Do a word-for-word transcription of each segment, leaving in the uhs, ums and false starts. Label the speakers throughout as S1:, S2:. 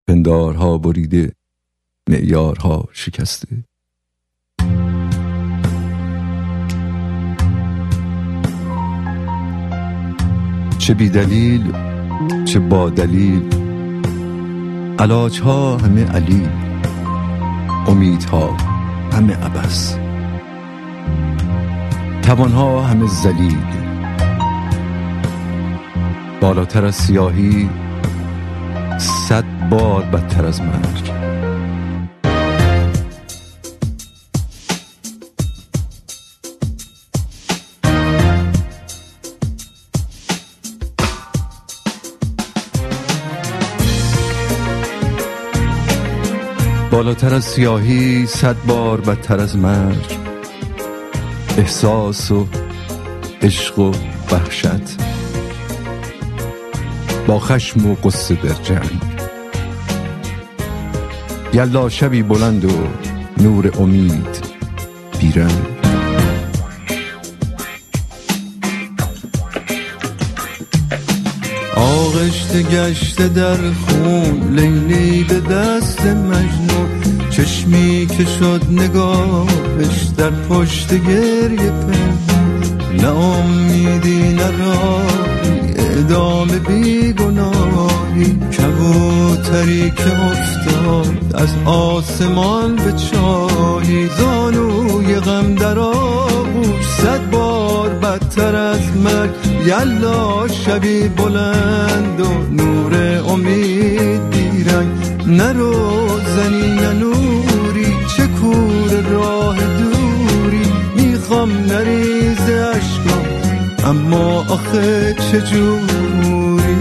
S1: پندارها بریده، معیارها شکسته. چه بی دلیل چه با دلیل، علاجها همه علیل، امیدها همه عبث، توانها همه ذلیل. بالاتر از سیاهی صد بار بدتر از مرگ. بالاتر از سیاهی صد بار بدتر از مرگ. احساس و عشق و وحشت، با خشم و غصه در جنگ. یلا شبی بلند و نور امید بیرنگ. آغشته گشته در خون لیلی به دست مجنون، چشمی که شد نگاهش در پشت گریه پنهون. نه امیدی نه راهی، اعدام بیگناهی، کبوتری که افتاد از آسمان به چاهی. زانوی غم در آغوش صد بار بدتر از مرگ. یلا شبی بلند و نور امید بیرنگ. نرو زنی نه نوری، چه کور راه دوری. میخوام نریز عشقم اما آخه چجوری.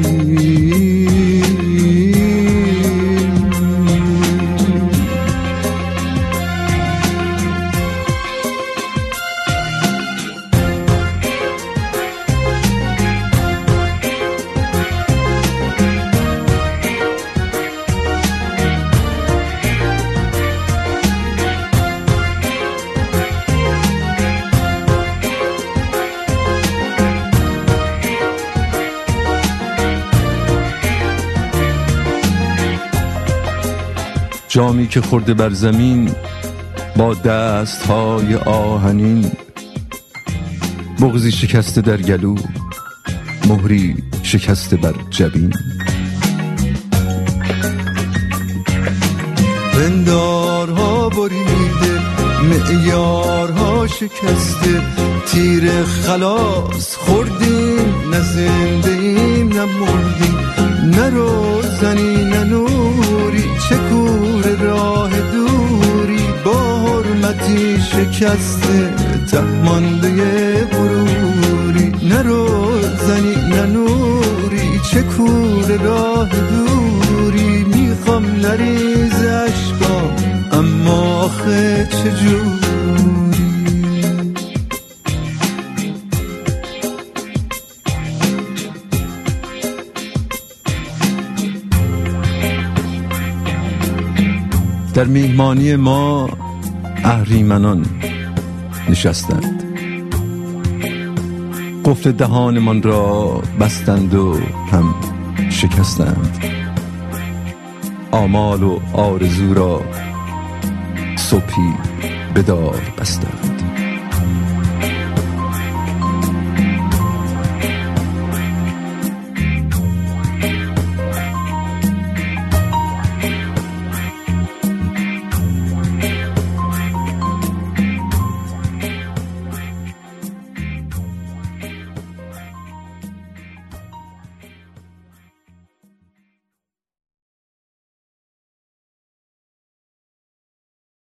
S1: جامی که خورده بر زمین با دستهای آهنین، بغضی شکسته در گلو، مهری شکسته بر جبین. پندارها بریده، معیارها شکسته. تیر خلاص خوردیم، نه زنده ایم نه مردیم. نرو زنی نه نوری، چه کور راه دوری. با حرمتی شکسته تهمانده بروری. نرو زنی نه نوری، چه کور راه دوری. میخوام نریز عشقام اما آخه چجوری. در میهمانی ما اهریمنان نشستند، قفل دهانمان را بستند و هم شکستند. آمال و آرزو را صبحی به دار بستند.